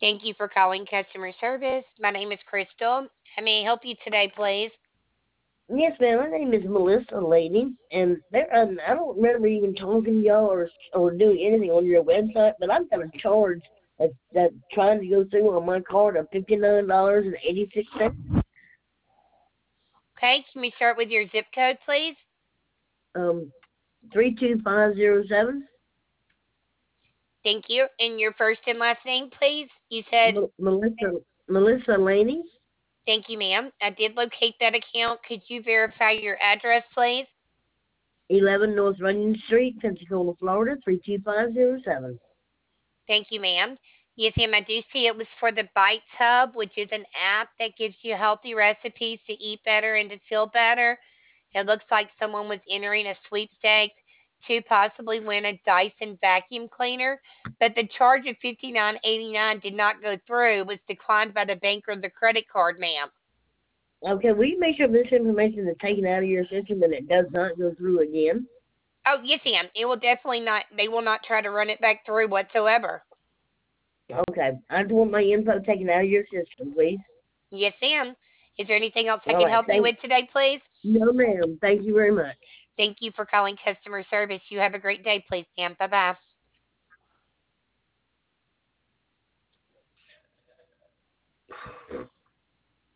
Thank you for calling customer service. My name is Crystal. How may I help you today, please? Yes, ma'am. My name is Melissa Lady, and I don't remember even talking to y'all or doing anything on your website, but I've got a charge that trying to go through on my card of $59.86. Okay, can we start with your zip code, please? 32507. Thank you. And your first and last name, please? You said, Melissa Laney, thank you, ma'am. I did locate that account. Could you verify your address, please? 11 North Runyon Street, Pensacola, Florida 32507. Thank you, ma'am. Yes, ma'am, I do see it was for the Bites Hub, which is an app that gives you healthy recipes to eat better and to feel better. It looks like someone was entering a sweepstakes to possibly win a Dyson vacuum cleaner, but the charge of $59.89 did not go through. It was declined by the bank or the credit card, ma'am. Okay, will you make sure this information is taken out of your system and it does not go through again? Oh, yes, ma'am. It will definitely not. They will not try to run it back through whatsoever. Okay, I just want my info taken out of your system, please. Yes, ma'am. Is there anything else I All can right, help you with today, please? no, ma'am. Thank you very much. Thank you for calling customer service. You have a great day, please, ma'am. Bye bye.